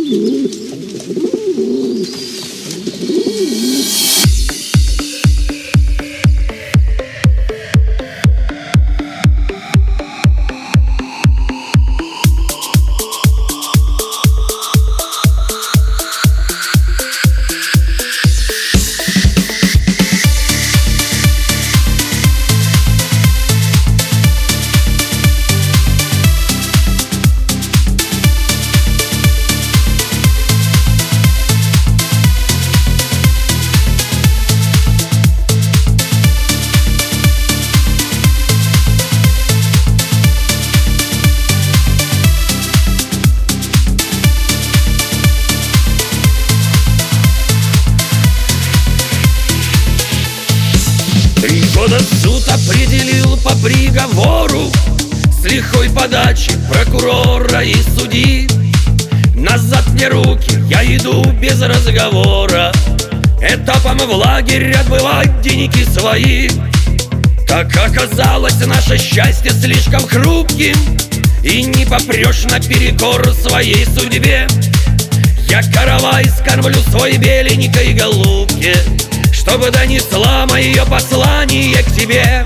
Года суд определил по приговору с лихой подачи прокурора и судьи. Назад мне руки, я иду без разговора, этапом в лагерь отбывать деньги свои. Как оказалось, наше счастье слишком хрупким, и не попрешь наперекор своей судьбе. Я каравай скормлю свой беленькой голубке, чтобы донесла мое послание к тебе.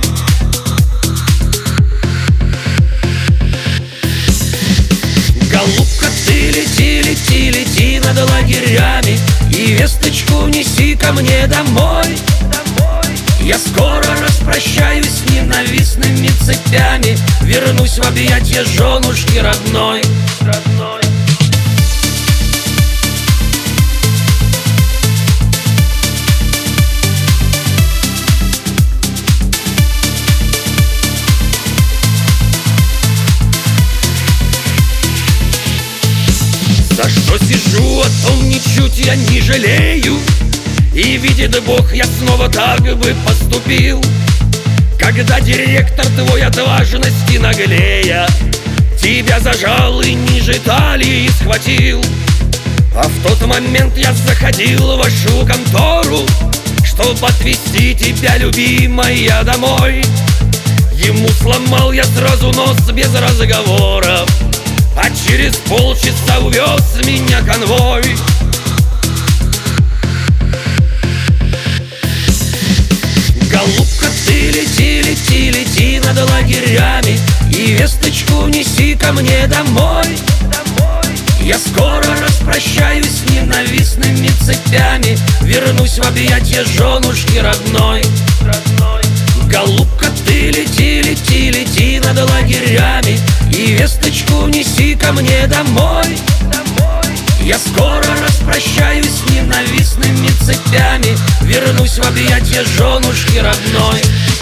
Голубка, ты лети, лети, лети над лагерями, и весточку неси ко мне домой. Я скоро распрощаюсь с ненавистными цепями, вернусь в объятия женушки родной. За что сижу, о том ничуть я не жалею, и видит Бог, я снова так бы поступил, когда директор твой от важности наглея тебя зажал и ниже талии схватил. А в тот момент я заходил в вашу контору, чтоб отвезти тебя, любимая, домой. Ему сломал я сразу нос без разговоров, а через полчаса увез меня конвой. Голубка, ты лети, лети, лети над лагерями, и весточку неси ко мне домой. Я скоро распрощаюсь с ненавистными цепями, вернусь в объятия женушки родной. Голубка, ты лети, лети, лети над лагерями, и весточку неси ко мне домой. Я скоро распрощаюсь с ненавистными цепями, вернусь в объятия женушки родной.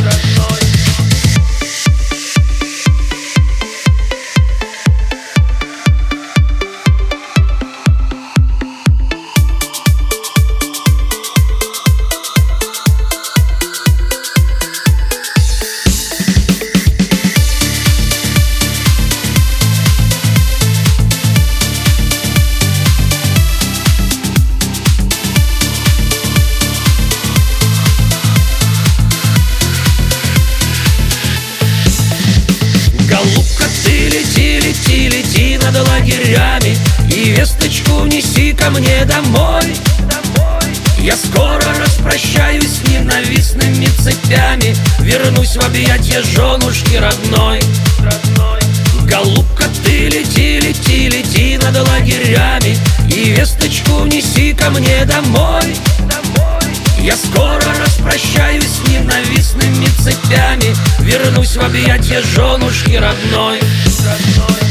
Голубка, ты лети, лети, лети над лагерями, и весточку неси ко мне домой. Я скоро распрощаюсь с ненавистными цепями, вернусь в объятия женушки родной. Голубка, ты лети, лети, лети над лагерями, и весточку неси ко мне домой. Я скоро распрощаюсь с ненавистными цепями, вернусь в объятия женушки родной.